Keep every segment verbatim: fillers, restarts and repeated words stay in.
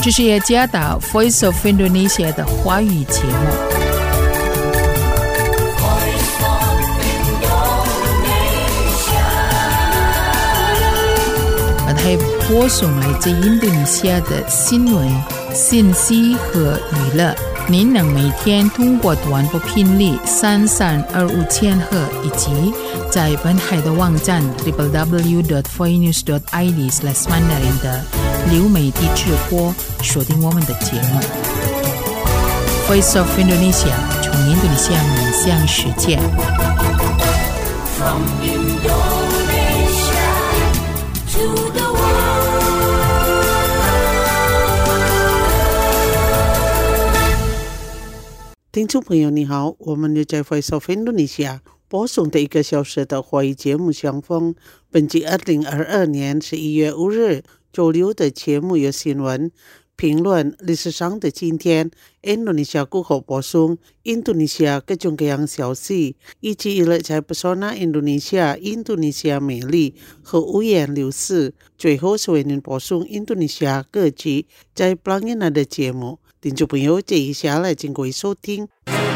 这是雅加达 Voice of Indonesia 的华语节目。它播送来自印度尼西亚的新闻、信息和娱乐。您能每天通过短波频率三三二五千赫以及在本海的网站 double u double u double u dot voice news dot i d slash mandarin 的流媒体直播锁定我们的节目。Voice of Indonesia 从印度尼西亚面向世界。From Indonesia to the world. 听众朋友你好，我们又在 Voice of Indonesia 播送的一个小时的华语节目相逢。本季二零二二年十一月五日周六的节目有新闻、评论、历史上的今天、印度尼西亚过后播送印度尼西亚各种各样消息，以及娱乐在不说那印度尼西亚、印度尼西亚美丽和五颜六色。最后是为您播送印度尼西亚各地在布朗印的节目。听众朋友，接下来请各位收听。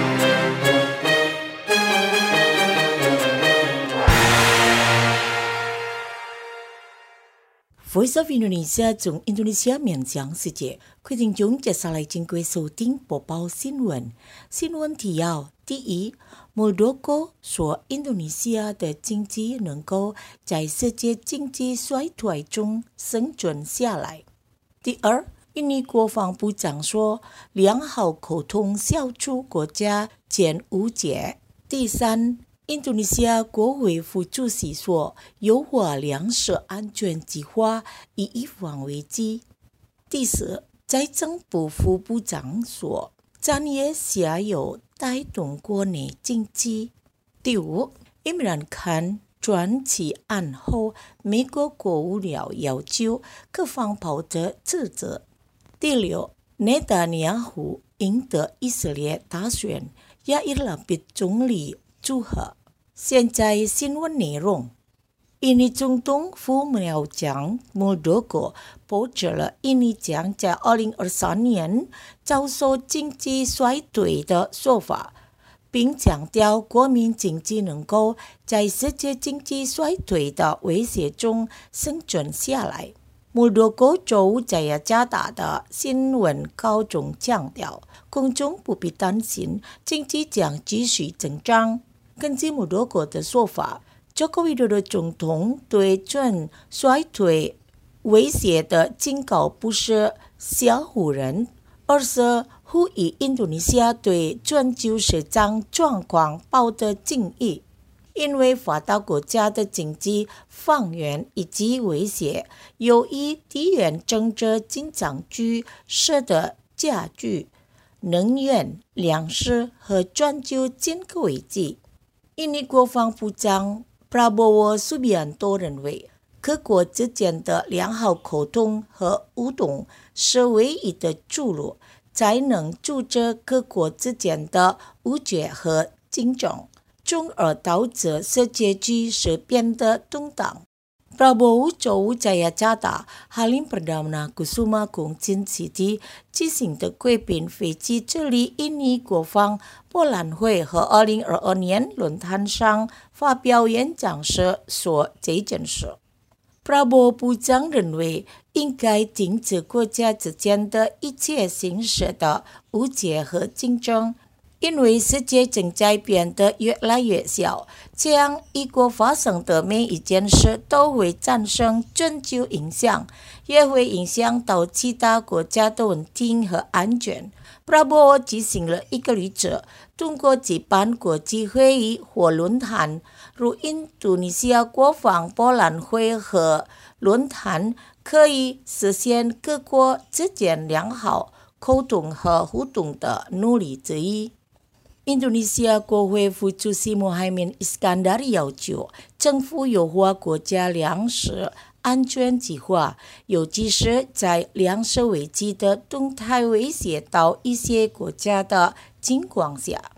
Voice of Indonesia 从印度尼西亚面向世界，各位听众接下来请各位收听播报新闻。新闻提要：第一，摩洛哥说印度尼西亚的经济能够在世界经济衰退中生存下来。第二，印尼国防部长说，良好沟通消除国家间误解。第三，印度尼西亚国会副主席说，优化粮食安全计划以预防危机。第四，财政部副部长说，产业下游带动国内经济。第五，伊姆兰汗转起案后，美国国务院要求各方保持职责。第六，内塔尼亚胡赢得以色列大选，亚伊拉比总理祝贺。现在新闻内容：印尼总统府苗将摩洛哥驳斥了印尼将在二零二三年遭受经济衰退的说法，并强调国民经济能够在世界经济衰退的威胁中生存下来。摩洛哥州在雅加达的新闻稿中强调，公众不必担心经济将继续增长。根据摩洛哥的说法，佐科维多多总统对准衰退威胁的警告不是吓唬人，而是呼吁印度尼西亚对全球市场状况抱着敬意。因为发达国家的经济放源以及威胁，由于地缘政治紧张局势的加剧，能源、粮食和全球经济危机。印尼国防部长 Prabowo Subianto 认为，各国之间的良好沟通和互动是唯一的出路，才能阻止各国之间的误解和竞争，从而导致世界局势变得动荡。Prabowo 周五在雅加达哈林 Perdana Kusuma 空军基地举行的贵宾飞机这里印尼国防博览会和二零二二年论坛上发表演讲时说这件事。Prabowo 部长认为，应该停止国家之间的一切形式的误解和竞争。因为世界正在变得越来越小，这样一国发生的每一件事都会产生全球影响，也会影响到其他国家的稳定和安全。Prabowo 举行了一个例子，通过举办国际会议或论坛，如印度尼西亚国防博览会和论坛，可以实现各国之间良好沟通和互动的努力之一。印度尼西亚国会副主席穆罕默德·伊斯坎达尔要求政府优化国家粮食安全计划，尤其是在粮食危机的动态威胁到一些国家的情况下。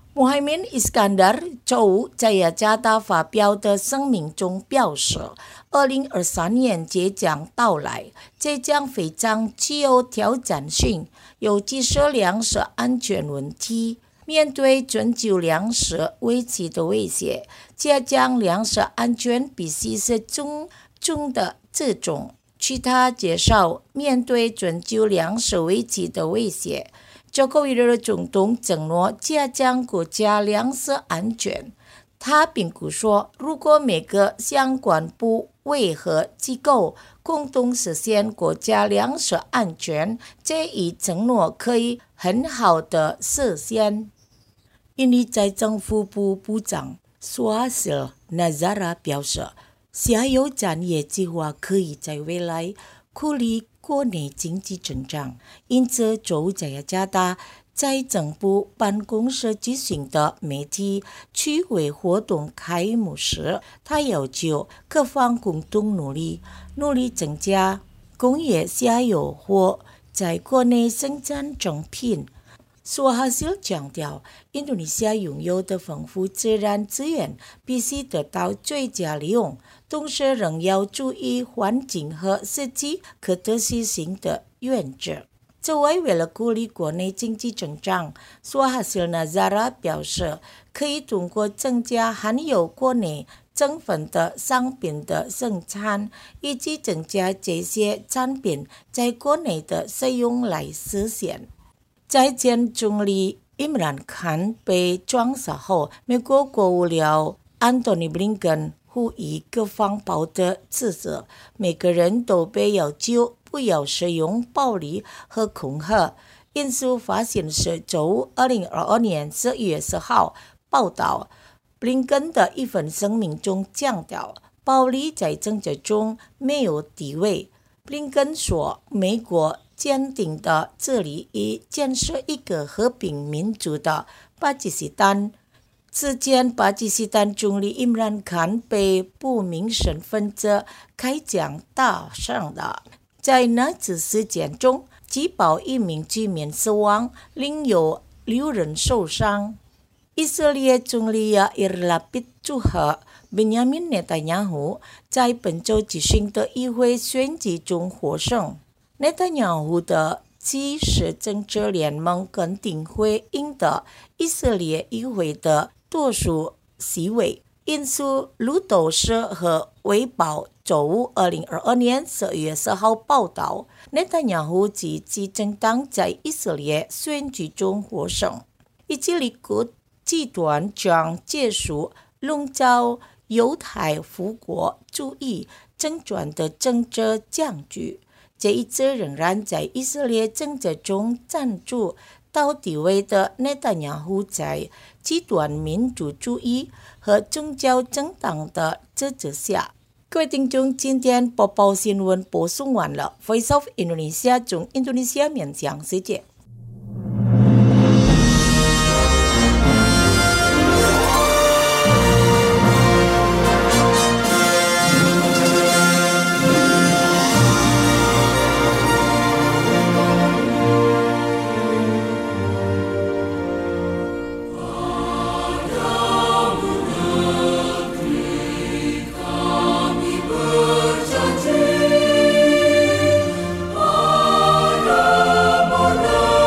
穆罕默德·伊斯坎达周在雅加达发表的声明中表示，二零二三年即将到来，这将非常具有挑战性，尤其是粮食安全问题。面对全球粮食危机的威胁，加强粮食安全必须是重中的之重。据他介绍，面对全球粮食危机的威胁，佐科维多总统承诺加强国家粮食安全。他并估说，如果每个相关部委和机构共同实现国家粮食安全，这一承诺可以很好的实现。印尼财政部部部长苏哈西尔·纳扎拉表示，下游产业计划可以在未来鼓励国内经济增长。因此，周在雅加达财政部办公室举行的媒体聚会活动开幕时，他要求各方共同努力，努力增加工业下游或在国内生产成品。苏哈西尔强调，印度尼西亚拥有的丰富自然资源必须得到最佳利用，同时仍要注意环境和实际可持续性的原则。此外，为了鼓励国内经济增长，苏哈西尔·纳扎拉表示，可以通过增加含有国内成分的商品的生产，以及增加这些产品在国内的使用来实现。在前总理伊姆兰·坎被枪杀后，美国国务卿安东尼·布林肯呼吁各方保持自责，每个人都被要求不要使用暴力和恐吓。印苏发现是周二零二二年十一月十号报道，布林肯的一份声明中强调，暴力在政治中没有地位。布林肯说，美国坚定地致力于建设一个和平民主的巴基斯坦。此前，巴基斯坦总理伊姆兰·坎被不明身份者开枪打伤了。在那次事件中，击爆一名居民死亡，另有六人受伤。以色列总理亚伊拉皮祝贺本雅明内塔尼亚胡在本周举行的议会选举中获胜。内塔尼亚胡的基石政治联盟肯定会赢得以色列议会的多数席位。印苏路透社和卫报周五二零二二年十月十号报道，内塔尼亚胡及其政党在以色列选举中获胜。以色列国集团将结束笼罩犹太复国主义政权的政治僵局。这一次仍然在以色列政治中占据到地位的内塔尼亚胡，在极端民族主义和宗教政党的支持下。各位听众，今天播报新闻播送完了。Voice of Indonesia 从印度尼西亚面向世界。 Pada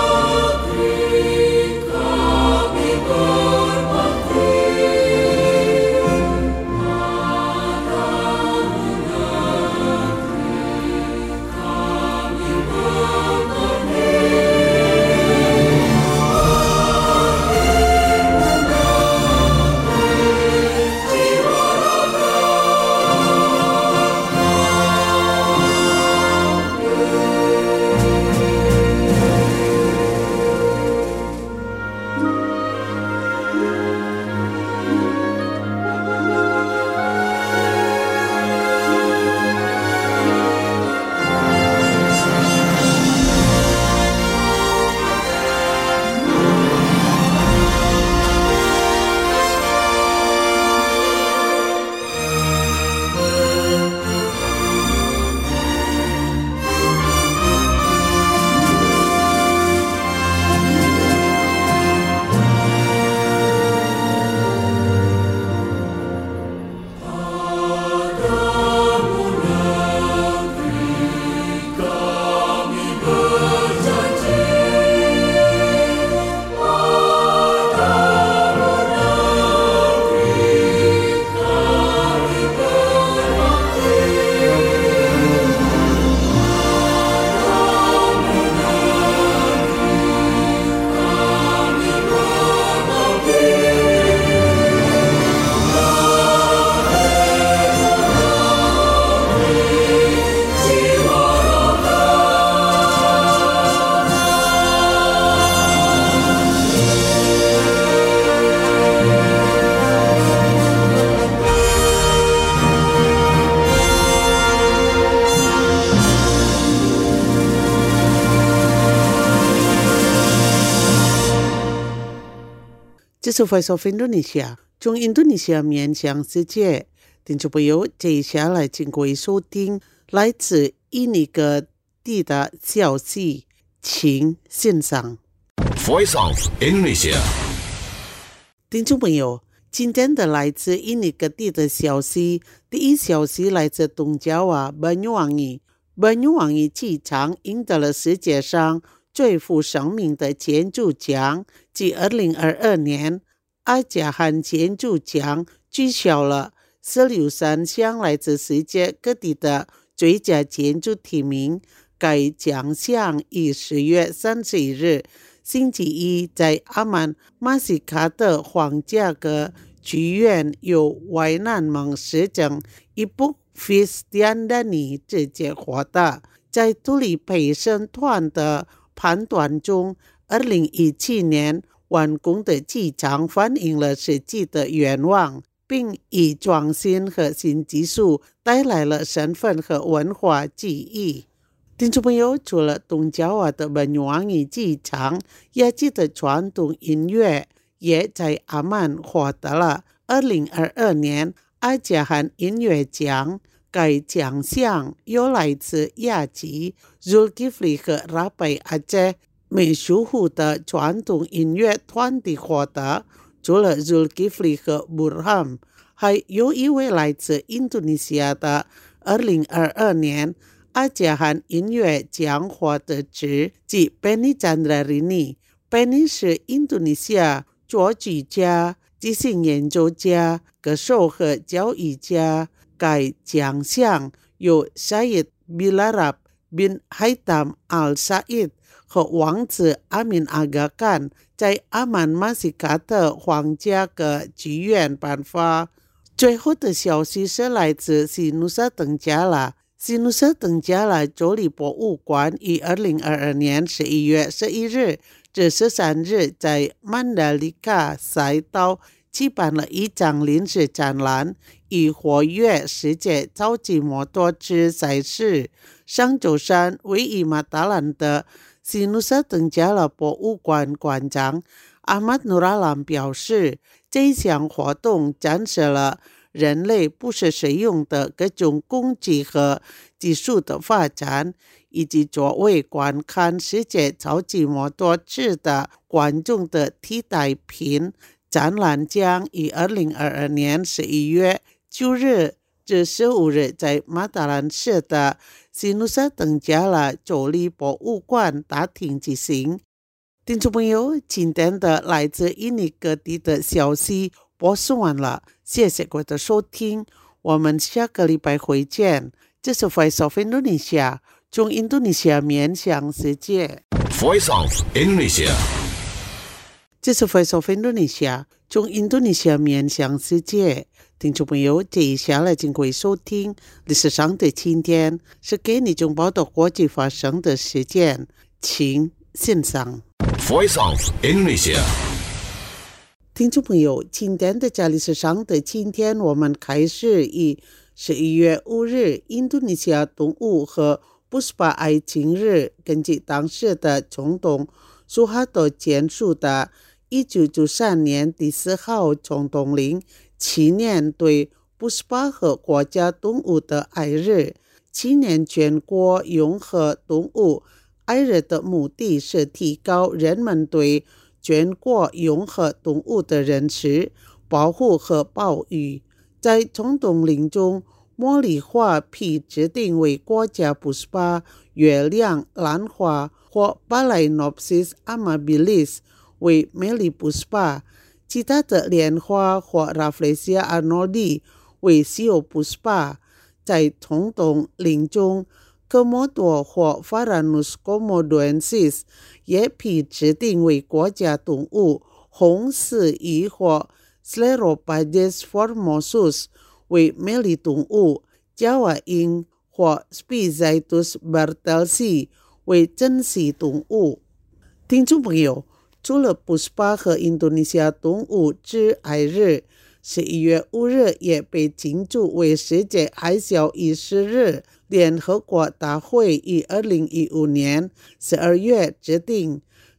这是 Voice of Indonesia 从印度尼西亚面向世界。听众朋友，接下来请各位收听来自印尼各地的消息，请欣赏。 Voice of Indonesia。 听众朋友，今天的来自印尼各地的消息，第一消息来自东爪哇 Banyuwangi。Banyuwangi 机场赢得了世界上最负生命的建筑奖，即二零二二年阿加汗建筑奖取消了十六三项来自世界各地的最佳建筑提名。该奖项于十月三十一日星期一在阿曼马西卡特皇家歌剧院由维南蒙市政一部 Fistiandani 直接获得。在独立陪审团的判断中，二零一七年完工的机场反映了实际的愿望，并以创新和新技术带来了身份和文化记忆。听众朋友，除了东爪哇的 Banyuwangi 机场，雅集的传统音乐也在阿曼获得了二零二二年阿加汗音乐奖。该奖项由来自雅集 Zulkifli 和 Rapai Aceh 美术户的传统音乐团体获得。除了 Zulkifli 和 Burham， 还有一位来自印度尼西亚的二零二二年阿加汗音乐奖获得者，即 Penny Chandrarini。Penny 是印度尼西亚作曲家、即兴演奏家、歌手和教育家。该奖项由 Syed Bilarab bin Haitham al-Said 和王子阿敏阿嘎干在阿曼马西卡特皇家歌剧院颁发。最后的消息是来自西努沙登加拉。西努沙登加拉州立博物馆于二零二二年十一月十一日至十三日在曼达里卡赛道举办了一场临时展览，以活跃世界超级摩托车赛事。上周三，位于马达兰的西努沙登加拉博物馆馆长阿马努拉兰表示，这项活动展示了人类不时使用的各种工具和技术的发展，以及作为观看世界超级摩托车的观众的替代品。展览将于二零二二年十一月九日至十五日在马达兰市的西努沙登加拉州立博物馆大厅举行。听众朋友，今天的来自印尼各地的消息播送完了，谢谢各位的收听，我们下个礼拜会见。这是 Voice of Indonesia 从印度尼西亚面向世界。 Voice of Indonesia。 这是 Voice of Indonesia 从印度尼西亚面向世界。听众朋友，接下来请各位收听历史上的今天，是给你中报道国际发生的事件，请欣赏。 Voice of Indonesia。 听众朋友，今天的在历史上的今天，我们开始于十一月五日印度尼西亚动物和布斯巴爱情日。根据当时的总统苏哈多签署的一九九三年第四号总统令，纪念对布斯巴和国家动物的爱日。纪念全国永和动物爱日的目的是提高人们对全国永和动物的认识、保护和保育。在总统令中，茉莉花被指定为国家布斯巴，月亮兰花或 Phalaenopsis amabilis 为美丽布斯巴，其他的莲花或 Rafflesia arnoldi 为稀有布斯巴。在总统令中，科莫多或 Varanus komodoensis 也被指定为国家动物，红丝鱼或 Scleropades formosus 为美丽动物，加瓦鹰或 Spizaetus bartelsi 为珍稀动物。听众朋友，除了布斯巴和印度尼西亚动物之爱日，十一月五日也被庆祝为世界海啸仪式日。联合国大会于二零一五年十二月制定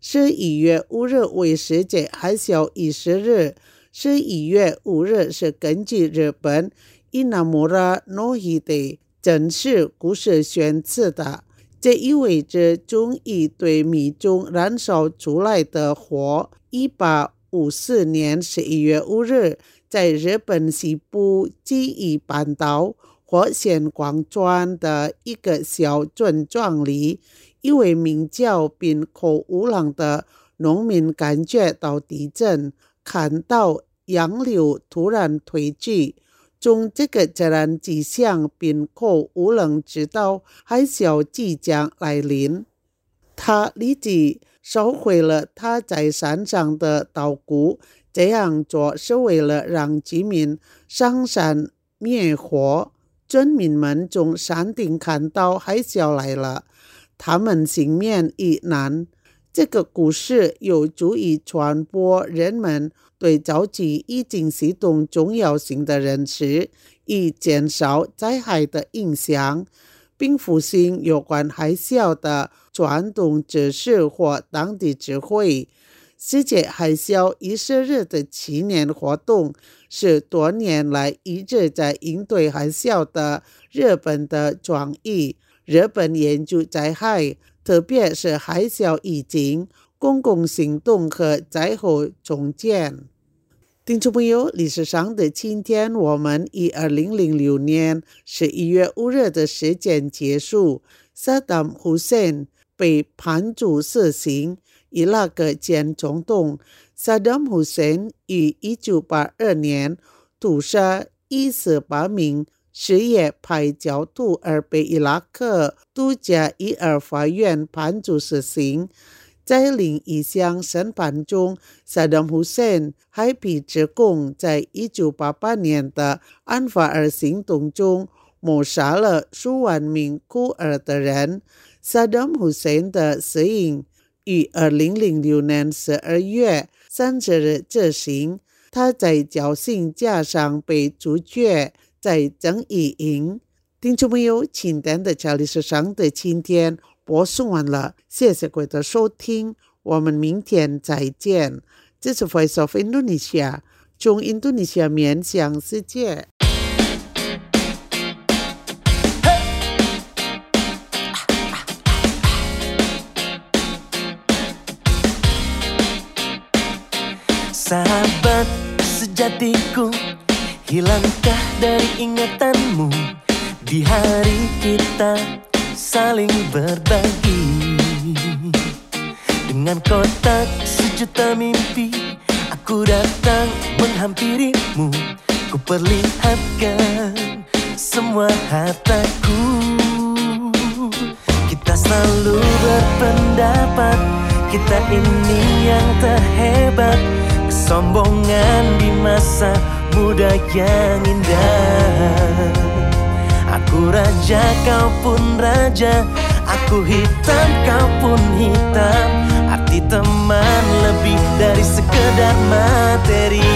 十一月五日为世界海啸仪式日。十一月五日是根据日本伊那穆拉诺伊的正式故事选赐的，这意味着终于对民众燃烧出来的火。一八五四年十一月五日，在日本西部纪伊半岛火线广川的一个小村庄里，一位名叫滨口五郎的农民感觉到地震，看到洋流突然退去。从这个自然迹象，滨口五郎知道海啸即将来临。他立即烧毁了他在山上的稻谷，这样做是为了让居民上山灭火。村民们从山顶看到海啸来了，他们幸免于难。这个故事有助于传播人们对早期预警系统重要性的认识，以减少灾害的影响，并复兴有关海啸的传统知识或当地智慧。世界海啸仪式日的纪念活动是多年来一直在应对海啸的日本的创意。日本研究灾害，特别是海啸预警、公共行动和灾后重建。听众朋友，历史上的今天，我们以二零零六年十一月五日的时间结束。萨达姆·胡塞被判处死刑。伊拉克前总统萨达姆·胡塞于一九八二年屠杀一十八名什叶派教徒而被伊拉克度假伊尔法院判处死刑。在另一项审判中，萨达姆·胡塞还被指控在一九八八年的安法尔行动中谋杀了数万名库尔德人。萨达姆·胡塞的死刑于二零零六年十二月三十日执行，他在绞刑架上被处决在正义营。听众朋友，今天的历史上的今天播送完了，谢谢各位的收听，我们明天再见。这是 Voice of Indonesia， 从印度尼西亚面向世界。 Sahabat sejatiku, hilangkah dari ingatanmu di hari kita saling berbagi. Dengan kotak sejuta mimpi, aku datang menghampirimu. Ku perlihatkan semua hartaku. Kita selalu berpendapat kita ini yang terhebat. Kesombongan di masa muda yang indah. Aku raja, kau pun raja. Aku hitam, kau pun hitam. Arti teman lebih dari sekedar materi.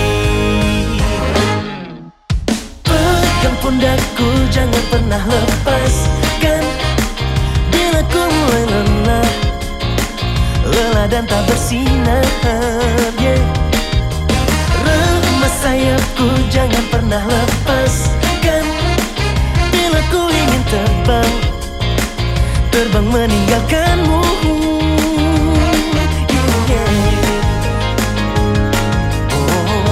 Pegang pundakku, jangan pernah lepaskan. Bila ku mulai lelah, lelah dan tak bersinar, yeah. Remas sayapku, jangan pernah lepaskan. Bila ku ingin terbang, terbang meninggalkanmu, yeah, yeah. Oh,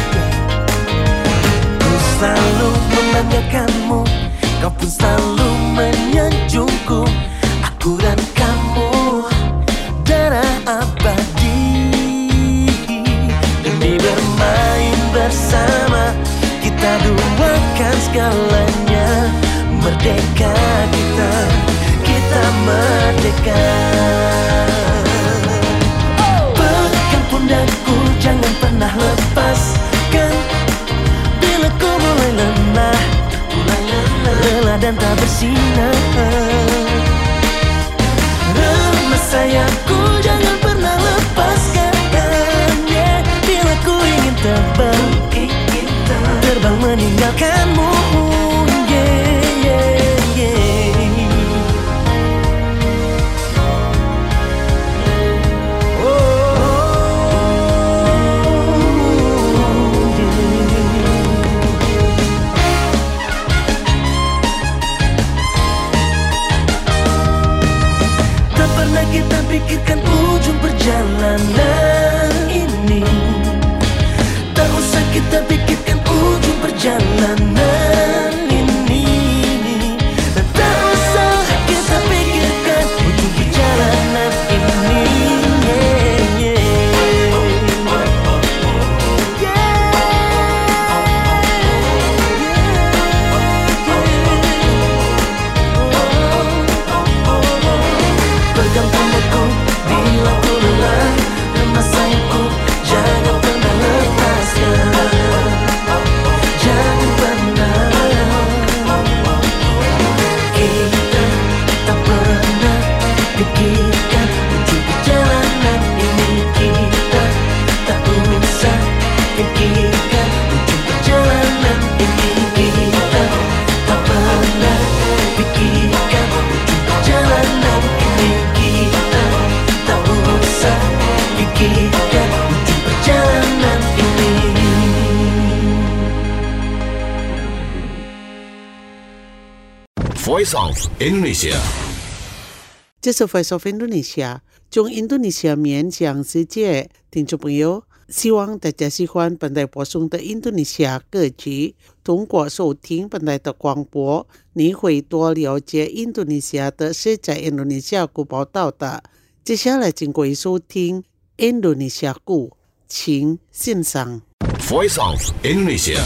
ku selalu membanggakanmu, kau pun selalu menyanjungku. Aku dan kamu darah abadi. Demi bermain bersama, kita duakan segalanya. Merdeka kita, kita merdeka. Pegang pundakku, jangan pernah lepaskan. Bila ku mulai lelah, lelah dan tak bersinar, remas sayapku, jangan pernah lepaskan, yeah. Bila ku ingin terbang, terbang meninggalkanmu, yeah, yeah, yeah. Oh, pikirkan ujung perjalanan ini. Tak usah kita pikirkan ujung perjalanan ini. Dan tak usah kita pikirkan ujung perjalanan ini. Yeah, yeah. Pegang pundakku bila ku lelah, lemas sayapku jangan pernah lepaskan. Jangan pernah. Kita tak pernah pikirkan ujung perjalanan ini. Kita tak usah pikirkan ujung perjalanan ini. Kita tak pernah pikirkan ujung perjalanan ini. Kita tak usah pikirkan ujung perjalanan ini. Voice of Indonesia. 这是 Voice of Indonesia 从印度尼西亚面向世界，听众朋友，希望大家喜欢本台播送的印度尼西亚歌曲。通过收听本台的广播，你会多了解印度尼西亚的世界印度尼西亚故报道的。接下来请各位收听印度尼西亚故，请欣赏。 Voice of Indonesia.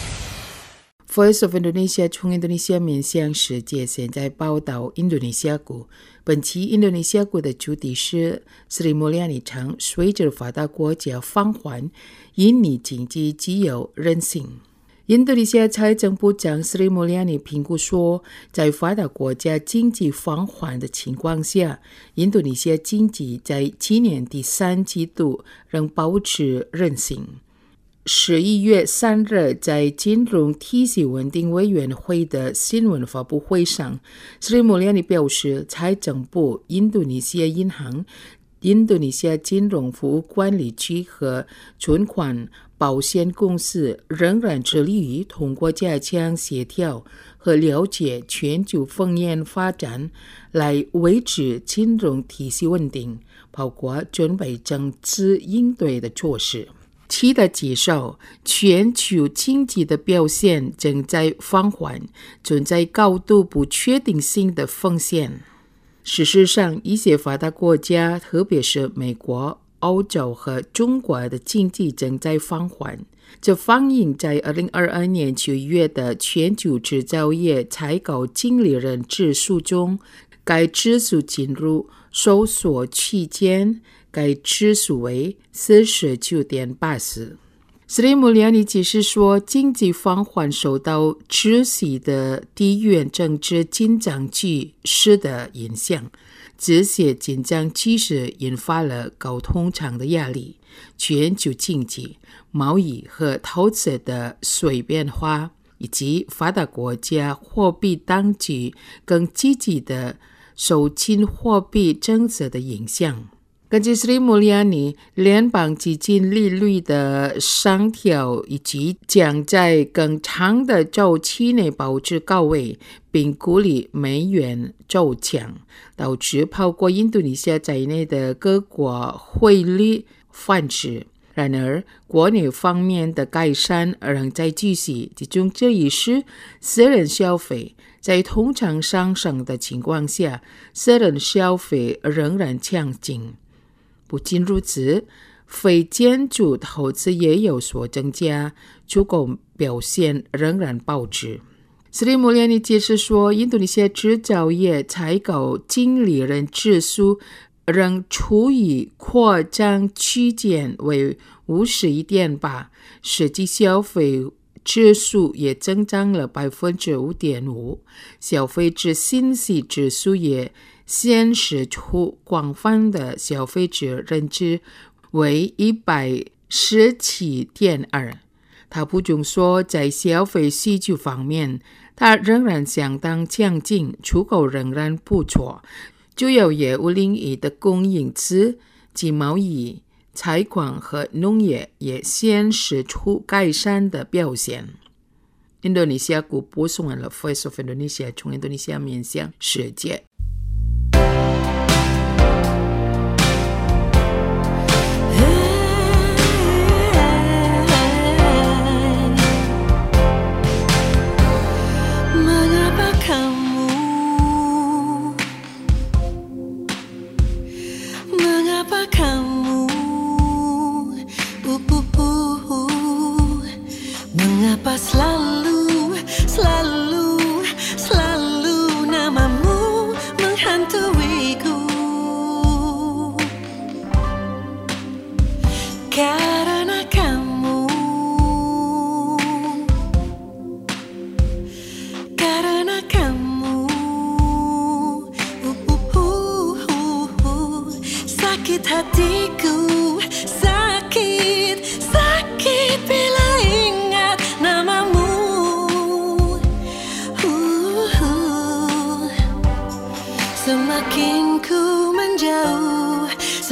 Voice of Indonesia 从印度尼西亚面向世界，现在报道印度尼西亚股。本期印度尼西亚股的主题是 Sri Mulyani 称，随着发达国家放缓，印尼经济具有韧性。印度尼西亚财政部长 Sri Mulyani 评估说，在发达国家经济放缓的情况下，印度尼西亚经济在今年第三季度仍保持韧性。十一月三日，在金融体系稳定委员会的新闻发布会上， Sri Mulyani 表示，财政部、印度尼西亚银行、印度尼西亚金融服务管理局和存款保险公司仍然致力于通过加强协调和了解全球风险发展来维持金融体系稳定，包括准备政治应对的措施。其他介绍，全球经济的表现正在放缓，存在高度不确定性的风险。事实上，一些发达国家，特别是美国、欧洲和中国的经济正在放缓，这反映在二零二二年九月的全球制造业采购经理人指数中，该指数进入收缩区间，该指数为 四十九点八四。Sri Mulyani 解释说，经济放缓受到持续的地缘政治紧张局势的影响，这些紧张局势引发了高通胀的压力，全球经济、贸易和投资的随变化，以及发达国家货币当局更积极的收紧货币政策的影响。根据 Sri Mulyani， 联邦基金利率的上调以及将在更长的周期内保持高位，并鼓励美元走强，导致包括印度尼西亚在内的各国汇率反制。然而，国内方面的改善仍在继续，其中这一是私人消费。在通胀上升的情况下，私人消费仍然强劲。不仅如此，非建筑投资也有所增加，出口表现仍然保持。Sri Mulyani 解释说，印度尼西亚制造业采购经理人指数仍处于扩张区间为 五十一点八， 实际消费指数也增长了 百分之五点五， 消费者信息指数也显示出广泛的消费者认知为 一百十七点二。 他补充说，在消费需求方面，它仍然相当强劲，出口仍然不错，主要业务领域的供应侧及贸易、采矿和农业也显示出改善的表现。印度尼西亚股播送完了 Voice of Indonesia 从印度尼西亚面向世界。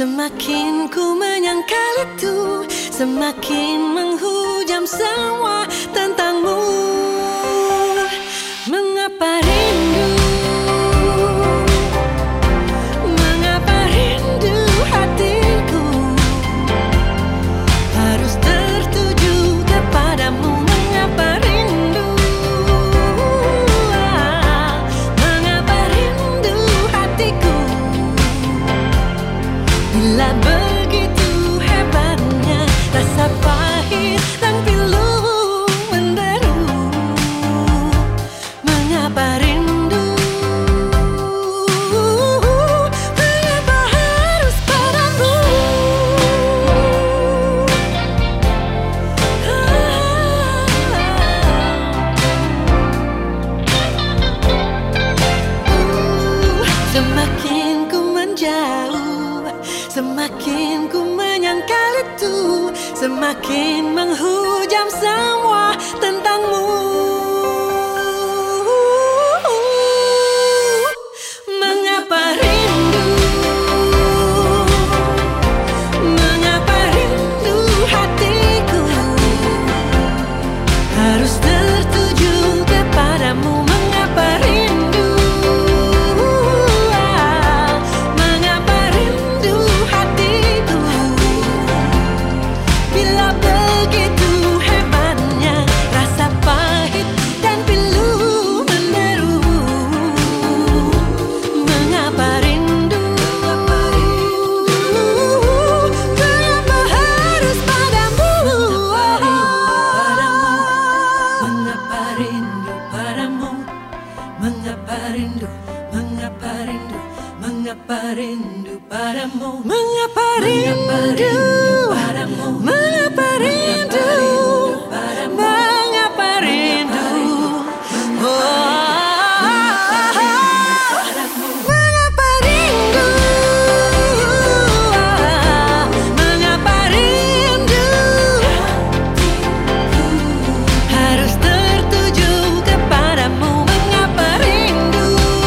Semakin ku menyangkal itu, semakin menghujam semua tentangmu. Mengapa rindu, mengapa rindu hatiku harus tertuju kepadamu. Mengapa rindu, mengapa rindu hatiku bila begitu hebatnya rasa pahit dan pilu menderu. Mengapa rindu, mengapa harus padamu. Semakin ku menjauh, semakin ku menyangkal itu, semakin menghujam semua tentangmu. Mengapa rindu, mengapa rindu hatiku harus tertuju kepadamu. Mengapa rindu, mengapa rindu hatiku bila begitu hebatnya rasa pahit dan pilu menderu. Mengapa rindu, mengapa harus padamu. Mengapa rindu padamu, mengapa rindu, mengapa rindu, mengapa rindu padamu. Mengapa rindu padamu, mengapa rindu, mengapa rindu, mengapa rindu, mengapa rindu harus tertuju kepadamu. Mengapa rindu,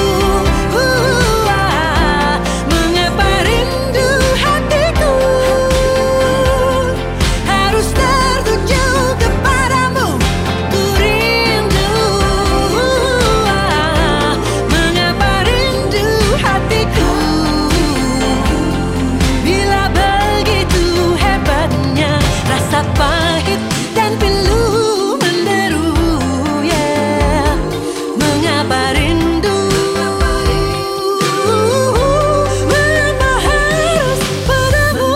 mengapa rindu hatiku harus tertuju kepadamu. Ku rindu, mengapa rindu hatiku bila begitu hebatnya rasa pahit dan pilu menderu. Yeah. Mengapa rindu, mengapa harus padamu.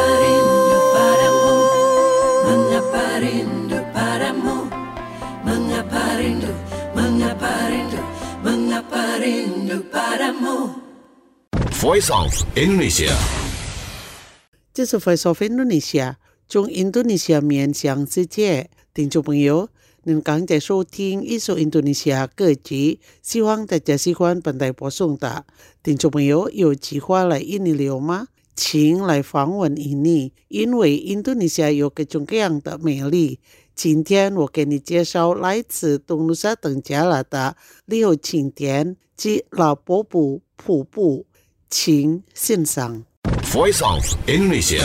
Mengapa rindu padamu, mengapa rindu, mengapa rindu, mengapa rindu padamu. Voice of Indonesia. 这是 Voice of Indonesia 从印度尼西亚面向世界。听众朋友，您刚才收听一首印度尼西亚歌曲，希望大家喜欢本台播送的。听众朋友，有计划来印尼旅游吗？请来访问印尼，因为印度尼西亚有各种各样的美丽。今天我给你介绍来自东努沙登加拉的旅游景点及老波布瀑布，请欣赏。 Voice of Indonesia.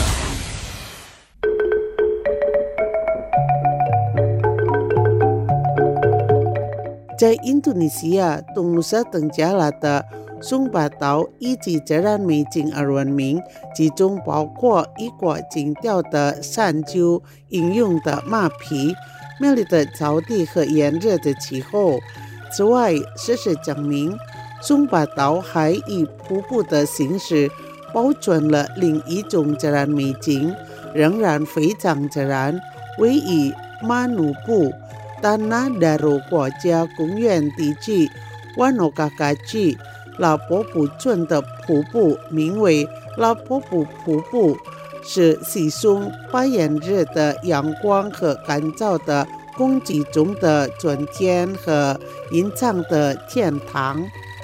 在印度尼西亚东努沙登加拉的松巴岛以及自然美景而闻名，其中包括一国景调的山丘、应用的马匹、美丽的草地和炎热的气候。此外，事实证明，松巴岛还以瀑布的形式保存了另一种自然美景，仍然非常自然，位于马努布 Tanah Daro 国家公园地区 Wanokaka 区老波布村的瀑布名为老波布瀑布，是西松花炎热的阳光和干燥的空气中的春天和隐藏的天堂。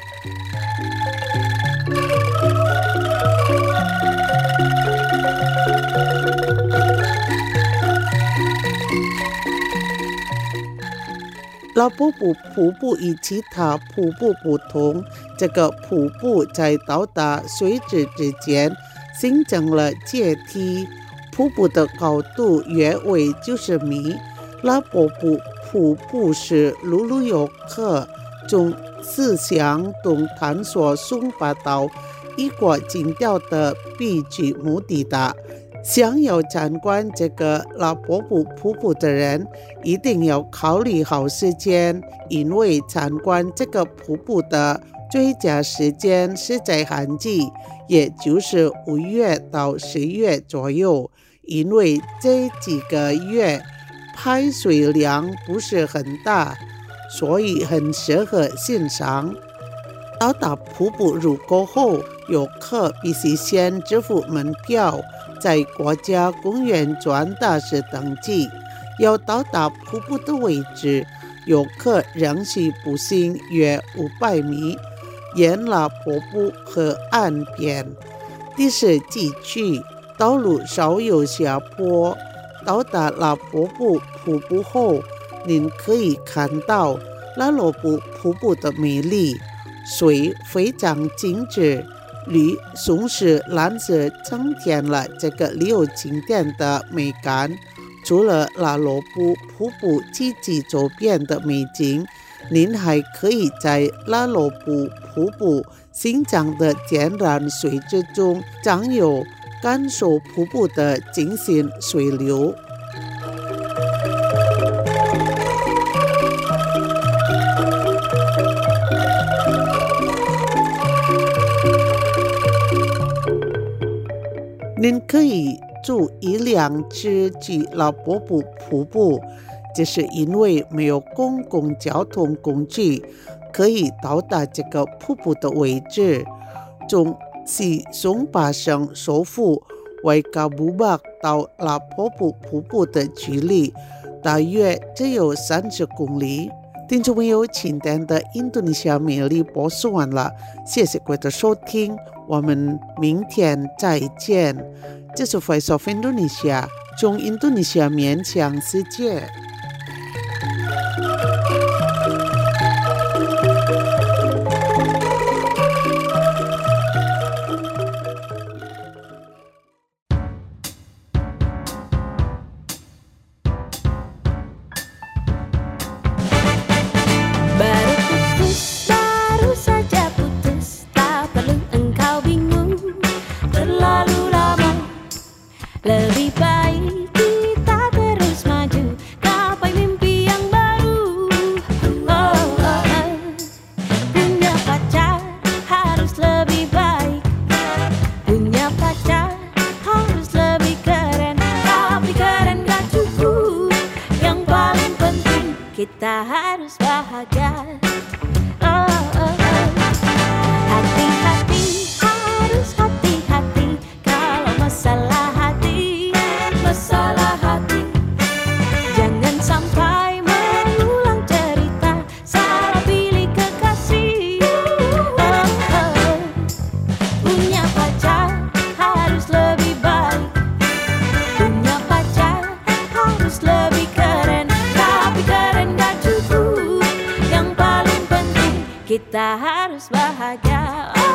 老波布瀑布与其他瀑布不同，这个瀑布在到达水质之间形成了阶梯。瀑布的高度约为九十米。拉伯布瀑布是陆路游客从思想东探索松巴岛一国景点的必须目的地。想要参观这个拉伯布瀑布的人一定要考虑好时间，因为参观这个瀑布的最佳时间是在旱季，也就是五月到十月左右，因为这几个月排水量不是很大，所以很适合欣赏。到达瀑布入口后，游客必须先支付门票，在国家公园转达时登记。要到达瀑布的位置，游客仍需步行约五百米，沿拉伯布河岸边。第四季区道路稍有下坡，到达拉伯布瀑布后，您可以看到拉罗布瀑布的美丽，水非常静止，绿、松石、蓝色增添了这个旅游景点的美感。除了拉罗布瀑布及其周边的美景，您还可以在拉罗布瀑布欣赏的天然水质中享有感受瀑布的惊心水流。您可以租一辆车去拉伯布瀑布，这是因为没有公共交通工具可以到达这个瀑布的位置。从西松巴省首府维加布巴到拉伯布瀑布的距离大约只有三十公里。听众朋友，今天的印度尼西亚美丽播送完了，谢谢各位的收听，我们明天再见。这是 Voice of Indonesia， 从印度尼西亚面向世界。 Lebih baik kita terus maju, gapai mimpi yang baru. Oh, oh, oh. Punya pacar harus lebih baik, punya pacar harus lebih keren. Tapi keren gak cukup, yang paling penting kita harus bahagia. Oh, oh, oh. Hati-hati, harus hati-hati kalau masalah masalah hati. Jangan sampai mengulang cerita, salah pilih kekasih. Oh, oh. Punya pacar harus lebih baik, punya pacar harus lebih keren. Tapi keren gak cukup, yang paling penting kita harus bahagia. Oh.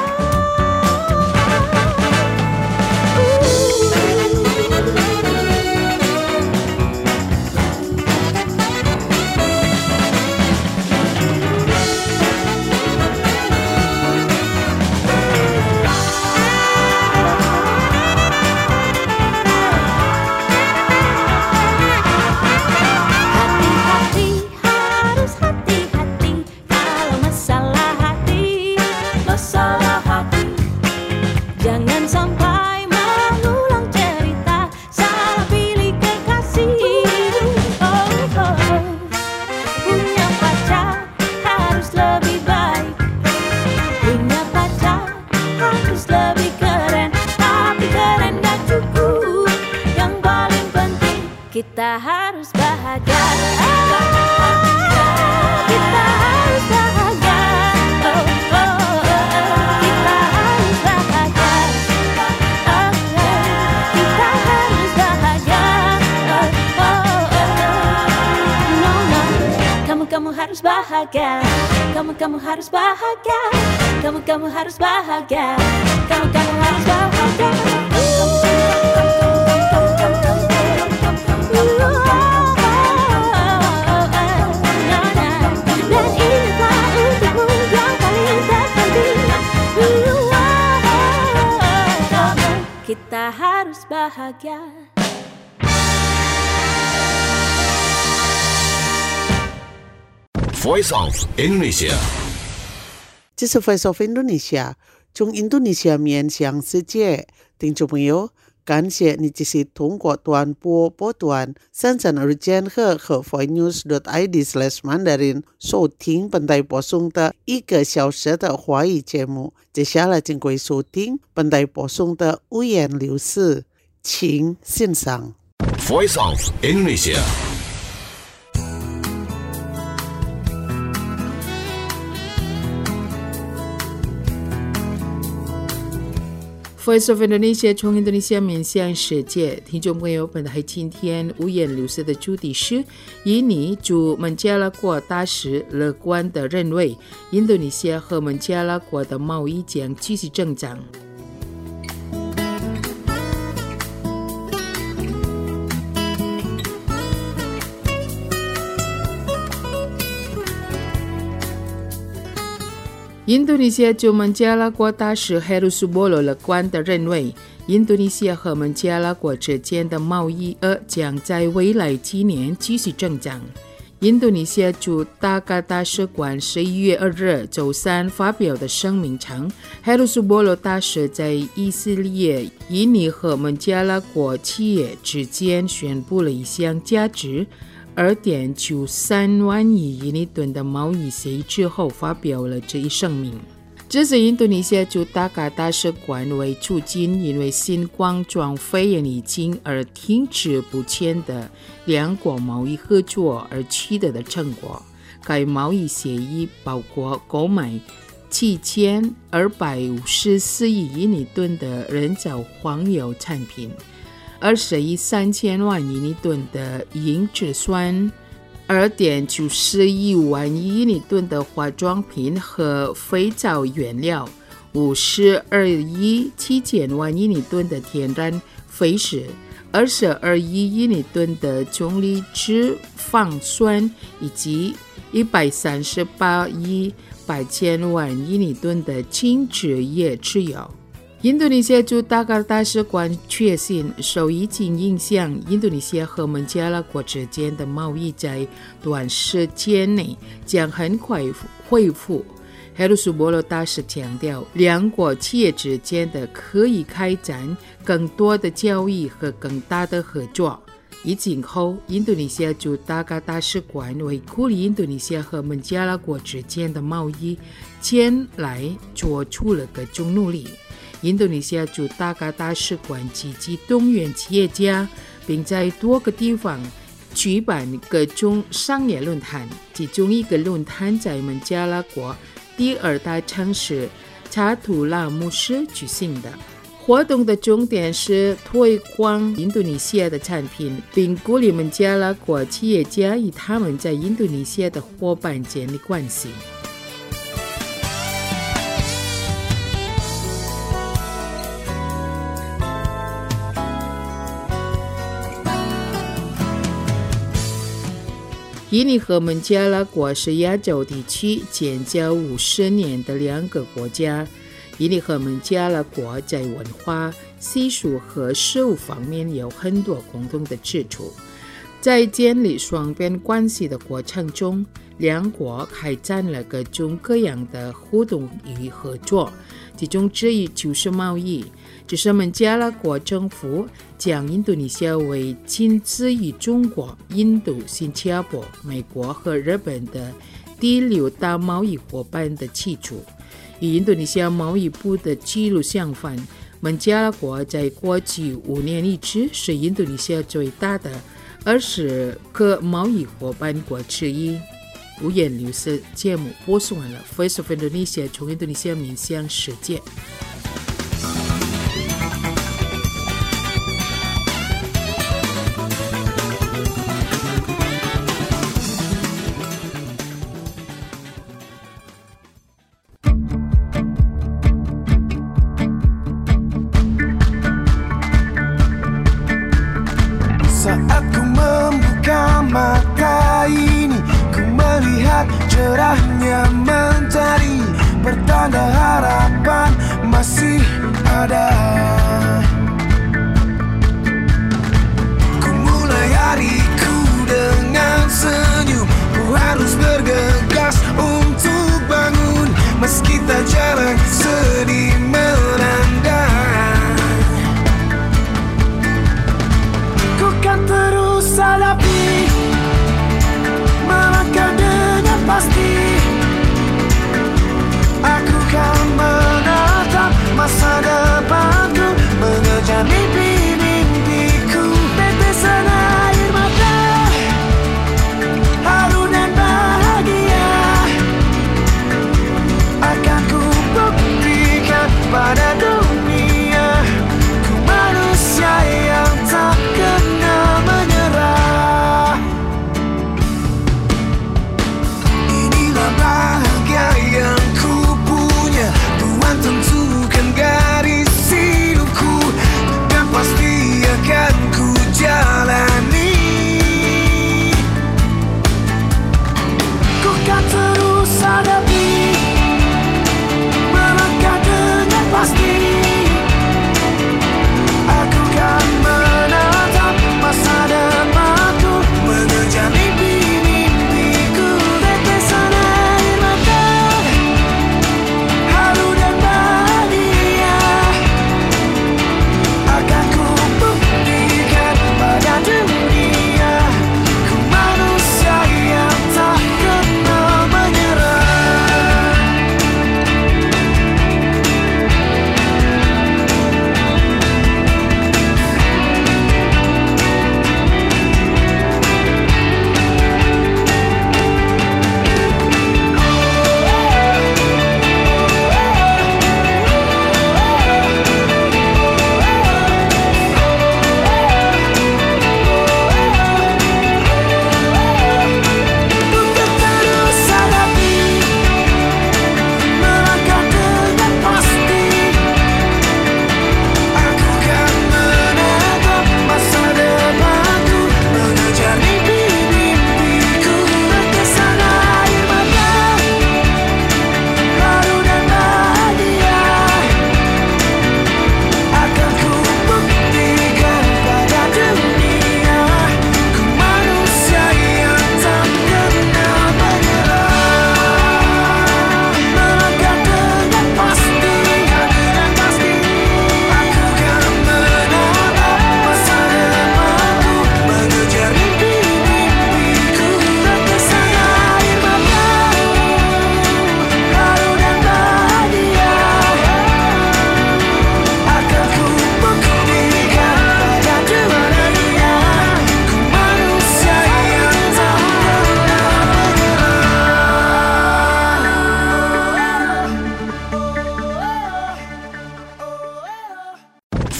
Kita harus bahagia. Kita harus bahagia. Oh, oh, oh. Kita harus bahagia. Oh, kita harus bahagia. Oh, oh, oh. No, no. Kamu, kamu harus bahagia. Kamu, kamu harus bahagia. Kamu, kamu harus bahagia. Kamu, kamu harus bahagia. bahagia. Voice of Indonesia。 这是 Voice of Indonesia， 从印度尼西亚面向世界。听众朋友，感谢你继续通过短波波段三三二千赫和 voicenews.id slash mandarin 收听本台播送的一个小时的华语节目。接下来请各位收听本台播送的五言六事，请欣赏。 Voice of Indonesia。 Voice of Indonesia 从印度尼西亚面向世界，听众朋友，本台今天五言六事的主题是：印尼驻孟加拉国大使乐观地认为，印度尼西亚和孟加拉国的贸易将继续增长。印度尼西亚驻孟加拉国大使 Heru Subolo 乐观地认为，印度尼西亚和孟加拉国之间的贸易额将在未来几年继续增长。印度尼西亚驻达卡大使馆十一月二日周三发表的声明称 ，Heru Subolo 大使在以色列、印尼和孟加拉国企业之间宣布了一项价值二点九三万亿印尼盾的贸易协议之后发表了这一声明。这是印度尼西亚驻达卡大使馆为促进因为新冠状肺炎疫情而停滞不前的两国贸易合作而取得的成果。该贸易协议包括购买七千二百五十四亿印尼盾的人造黄油产品，二十亿三千万印尼吨的银质酸，二点九四亿万印尼吨的化妆品和肥皂原料，五十二亿七千万印尼吨的天然肥食，二十二亿印尼吨的中离脂肪酸，以及一百三十八亿八千万印尼吨的精制椰制油。印度尼西亚驻达卡大使馆确信，受疫情影响，印度尼西亚和孟加拉国之间的贸易在短时间内将很快恢复。Heru Subolo 大使强调，两国企业之间的可以开展更多的交易和更大的合作。疫情后，印度尼西亚驻达卡大使馆为鼓励印度尼西亚和孟加拉国之间的贸易前来做出了各种努力。印度尼西亚驻达卡大使馆积极动员企业家，并在多个地方举办各种商业论坛，其中一个论坛在孟加拉国第二大城市查图拉姆市举行的。活动的重点是推广印度尼西亚的产品，并鼓励孟加拉国企业家与他们在印度尼西亚的伙伴建立关系。印尼和孟加拉国是亚洲地区建交五十年的两个国家。印尼和孟加拉国在文化、习俗和事务方面有很多共同的之处。在建立双边关系的过程中，两国开展了各种各样的互动与合作，其中之一就是贸易。这是孟加拉国政府将印度尼西亚为仅次于中国、印度、新加坡、美国和日本的第六大贸易伙伴的起初。与印度尼西亚贸易部的记录相反，孟加拉国在过去五年一直是印度尼西亚最大的二十个贸易伙伴国之一。五言六事节目播送完了 Voice of Indonesia 从印度尼西亚面向世界。 Saat ku membuka mata ini, ku melihat cerahnya mentari, pertanda harapan masa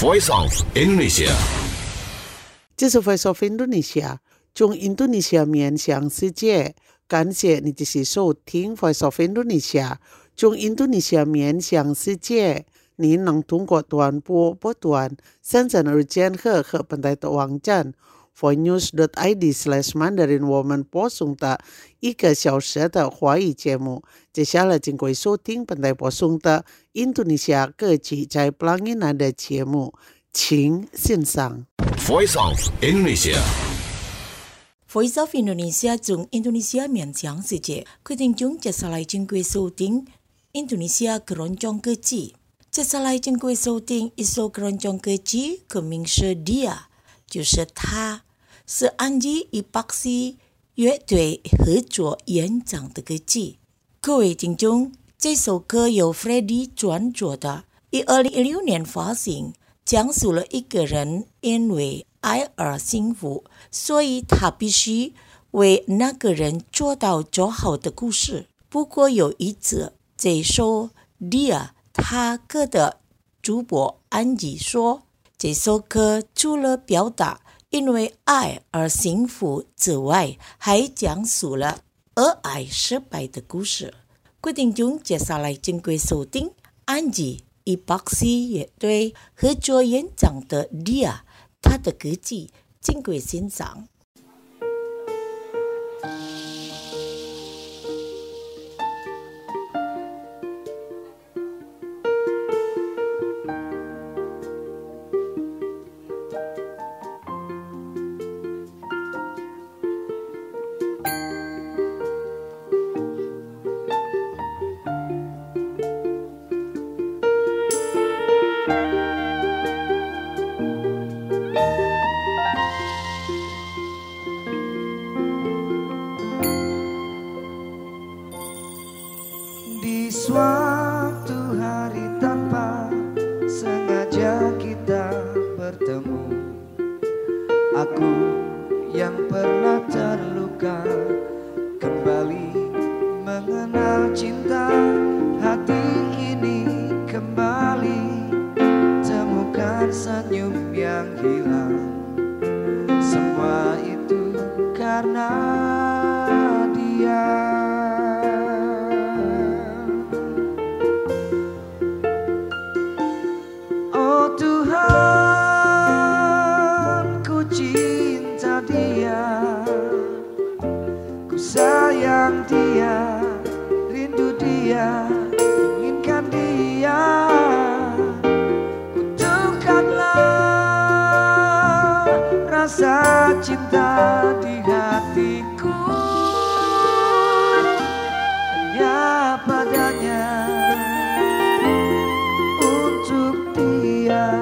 Voice of Indonesia。 这是 Voice of Indonesia， 从印度尼西亚面向世界。感谢你继续收听 Voice of Indonesia， 从印度尼西亚面向世界。您能通过短波波段三三二千赫和本台的网站 voicenews dot i d slash mandarin 我们播送的一个小时的华语节目。接下来请各位收听本台播送的印度尼西亚各地在 Pelanginan 的节目，请欣赏。 Voice of Indonesia。 Voice of Indonesia 從印度尼西亞面向世界，佢哋將接下來正規收聽印度尼西亞keroncong歌曲。接下來正規收聽一首keroncong歌曲，歌名是 Dia， 就是他，是安吉與巴西樂隊合作演唱的歌曲。各位聽眾，這首歌由 Freddy 創作的，於二零一六年發行，講述了一個人因為愛而幸福，所以他必須為那個人做到最好的故事。不過有一次，這首 Dia 他歌的主播安吉說，這首歌除了表達因為愛而幸福之外，還講述了而愛失敗的故事。決定中接下來正規收聽安吉與巴西樂隊合作演唱的 Dia， 他的歌曲正規欣賞。 Suatu hari tanpa sengaja kita bertemu, aku yang pernah terluka kembali mengenal cinta. Hati ini kembali temukan senyum yang hilang. Semua itu karena dia. Sayang dia, rindu dia, inginkan dia. Kutukanlah rasa cinta di hatiku, hanya padanya, untuk dia.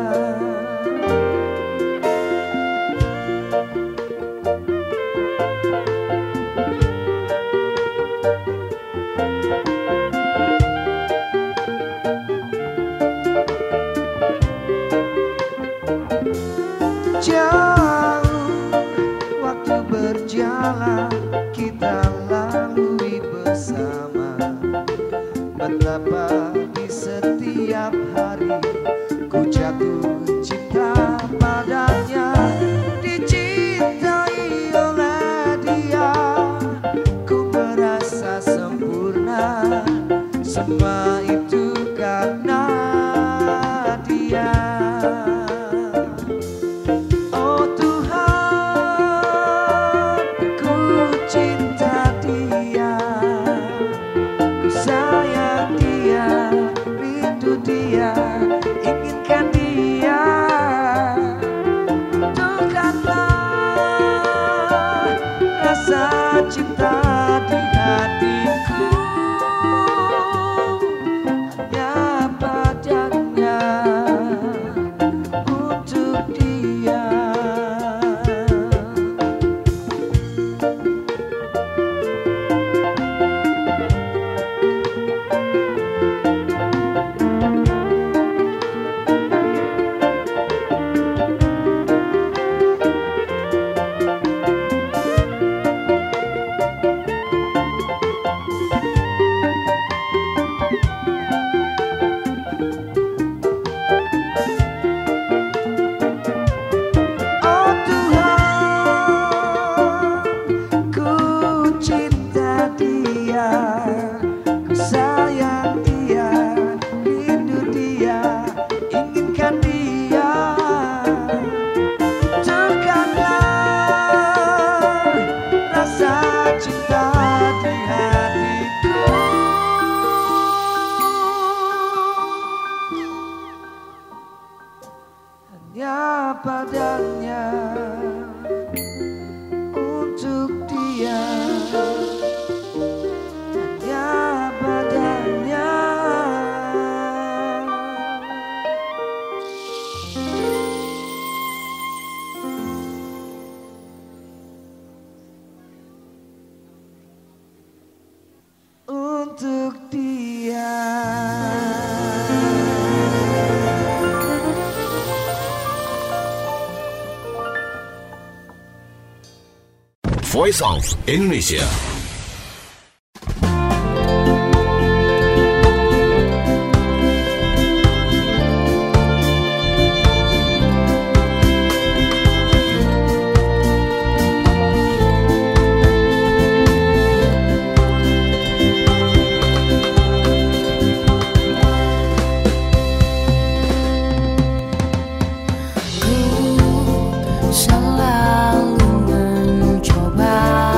Jauh waktu berjalan kita lalui bersama. Betapa di setiap hari ku jatuh cinta padanya. Dicintai oleh dia, ku merasa sempurna. Semua itu karena dia. Cinta di hatiku, hanya padanya, untuk dia. cinta di hatiku. Hanya padanya, untuk dia, hanya padanya. Untuk dia. Voice of Indonesia. Selalu mencoba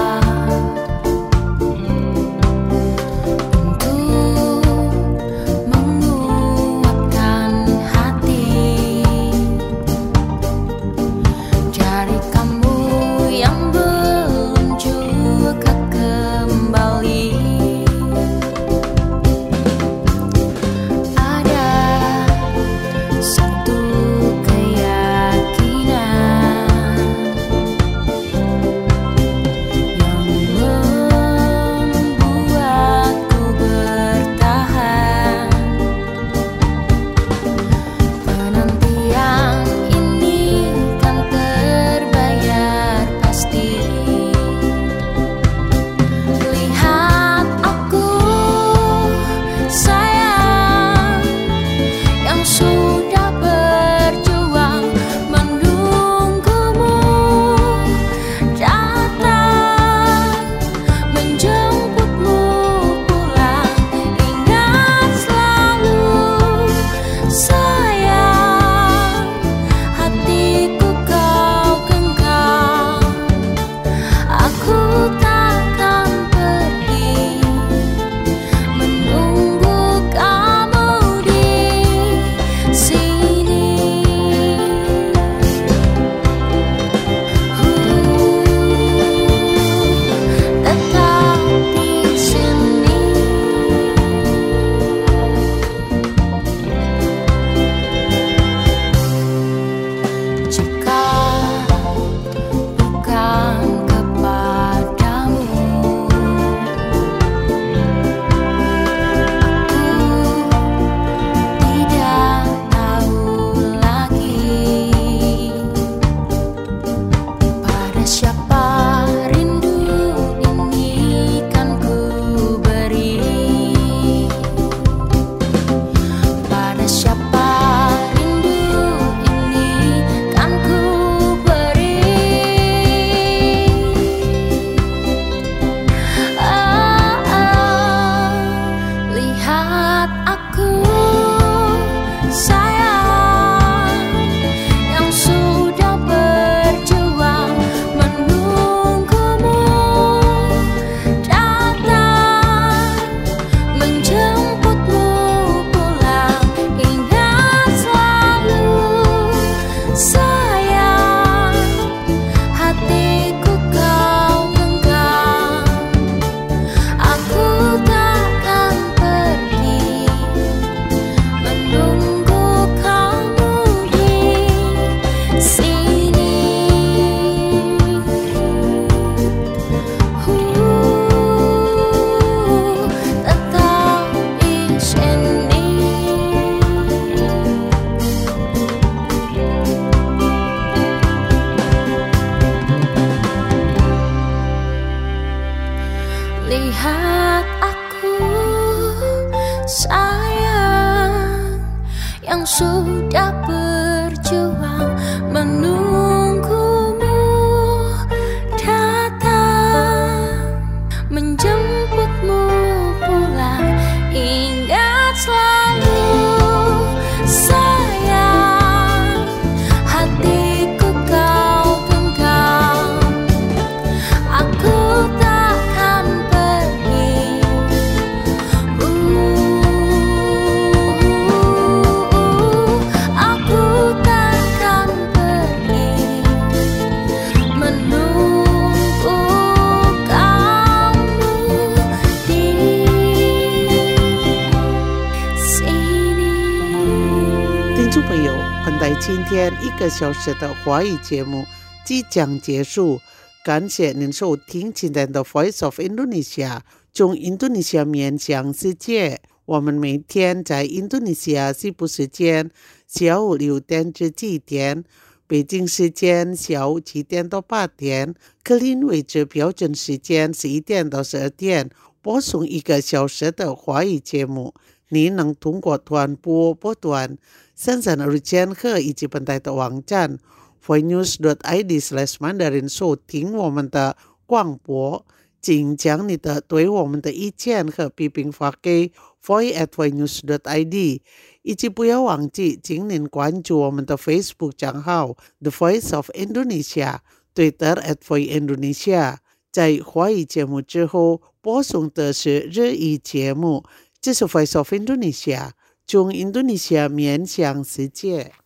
lihat aku sayang yang sudah berjuang menunggumu datang menjemputmu pulang. Ingat selalu sayang, hatiku kau genggam, aku takkan 在今天一个小时的华语节目即将结束，感谢您收听今天的 Voice of Indonesia， 从印度尼西亚面向世界。我们每天在印度尼西亚西部时间下午六点至七点，北京时间下午七点到八点，克林维治标准时间十一点到十二点，播送一个小时的华语节目。您能通过短波波段三三二千赫以及本台的网站 voinews dot i d slash mandarin 收听我们的广播。请将你的对我们的意见和批评发给 voice at voinews dot i d， 以及不要忘记请您关注我们的 Facebook 账号 The Voice of Indonesia， Twitter at voice Indonesia。 在华语节目之后播送的是日语节目，这是 Voice of Indonesia， 从印度尼西亚面向世界。